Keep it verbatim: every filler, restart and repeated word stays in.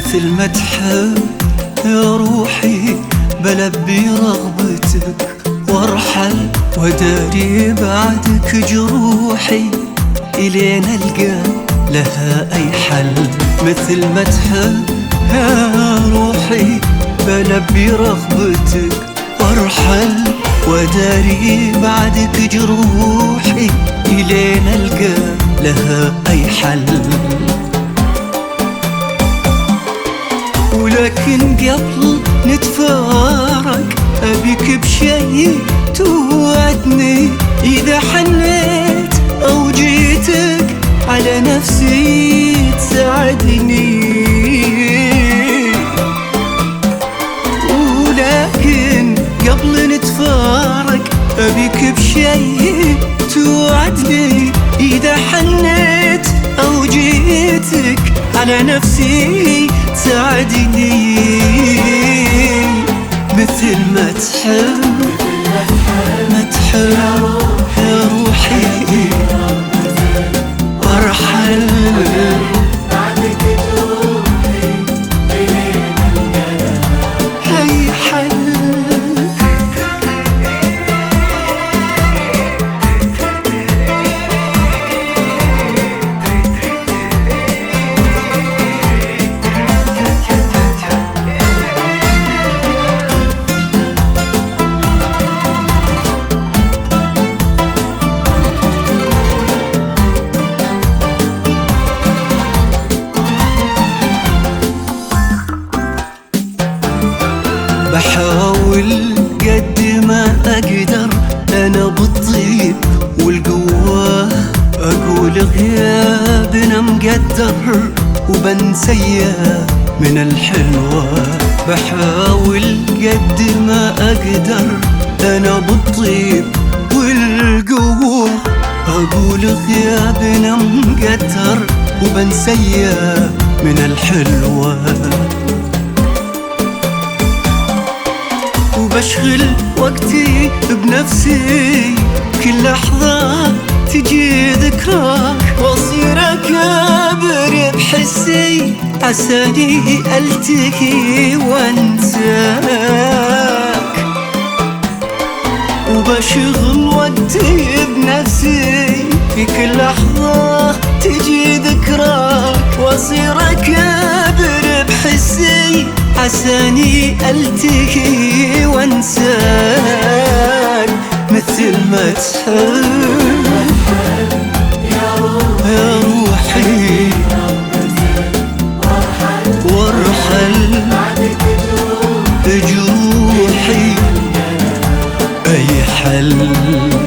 مثل ما تحب يا روحي بلبي رغبتك وارحل وداري بعدك جروحي إلين ألقى لها أي حل. مثل ما تحب يا روحي بلبي رغبتك وارحل وداري بعدك جروحي إلين ألقى لها أي حل. ولكن قبل نتفارق أبيك بشي توعدني، إذا حنيت أو جيتك على نفسي تساعدني. ولكن قبل نتفارق أبيك بشي توعدني، إذا حنيت أو جيتك على نفسي تساعدني. مثل ما تحب ما تحب يا روحي وارحل بعدك جروحي إلين ألقى أي حل. بحاول قد ما أقدر أنا بالطيب والقوة، أقول غيابنا مقدر وبنسيه من الحلوة. بحاول قد ما أقدر أنا بالطيب والقوة، أقول غيابنا مقدر وبنسيه من الحلوة. وبشغل وقتي بنفسي كل لحظة تجي ذكراك، واصير أكابر بحسي عساني ألتقي وانساك. وبشغل وقتي بنفسي في كل لحظة تجي ذكراك، واصير أكابر بحسي عساني ألتقي وانساك. مثل ما تحب يا روحي وارحل جروحي أي حل.